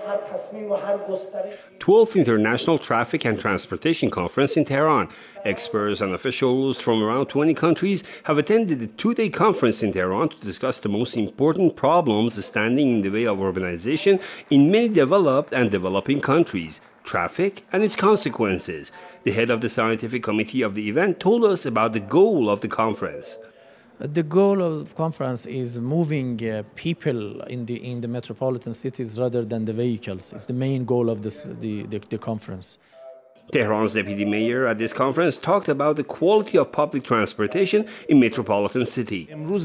12th International Traffic and Transportation Conference in Tehran. Experts and officials from around 20 countries have attended the two-day conference in Tehran to discuss the most important problems standing in the way of urbanization in many developed and developing countries, traffic and its consequences. The head of the scientific committee of the event told us about the goal of the conference. The goal of the conference is moving people in the metropolitan cities rather than the vehicles. It's the main goal of the conference. Tehran's deputy mayor at this conference talked about the quality of public transportation in metropolitan city.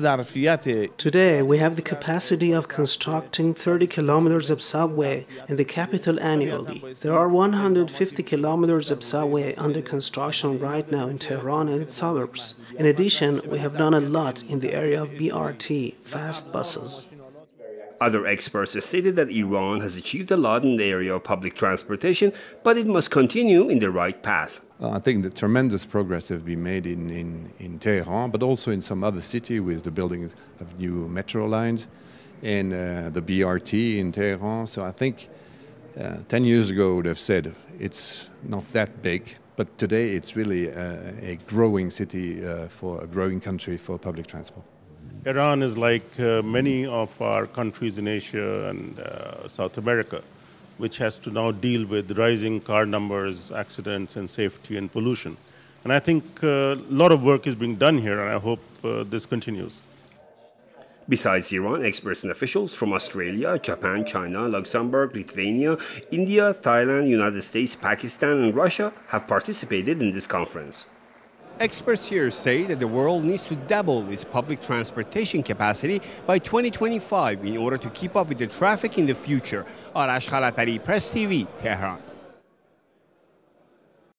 Today, we have the capacity of constructing 30 kilometers of subway in the capital annually. There are 150 kilometers of subway under construction right now in Tehran and its suburbs. In addition, we have done a lot in the area of BRT, fast buses. Other experts stated that Iran has achieved a lot in the area of public transportation, but it must continue in the right path. I think that tremendous progress has been made in Tehran, but also in some other city with the building of new metro lines and the BRT in Tehran. So I think 10 years ago I would have said it's not that big, but today it's really a growing city for a growing country for public transport. Iran is like many of our countries in Asia and South America, which has to now deal with rising car numbers, accidents, and safety and pollution. And I think a lot of work is being done here, and I hope this continues. Besides Iran, experts and officials from Australia, Japan, China, Luxembourg, Lithuania, India, Thailand, United States, Pakistan, and Russia have participated in this conference. Experts here say that the world needs to double its public transportation capacity by 2025 in order to keep up with the traffic in the future. Arash Khalatari, Press TV, Tehran.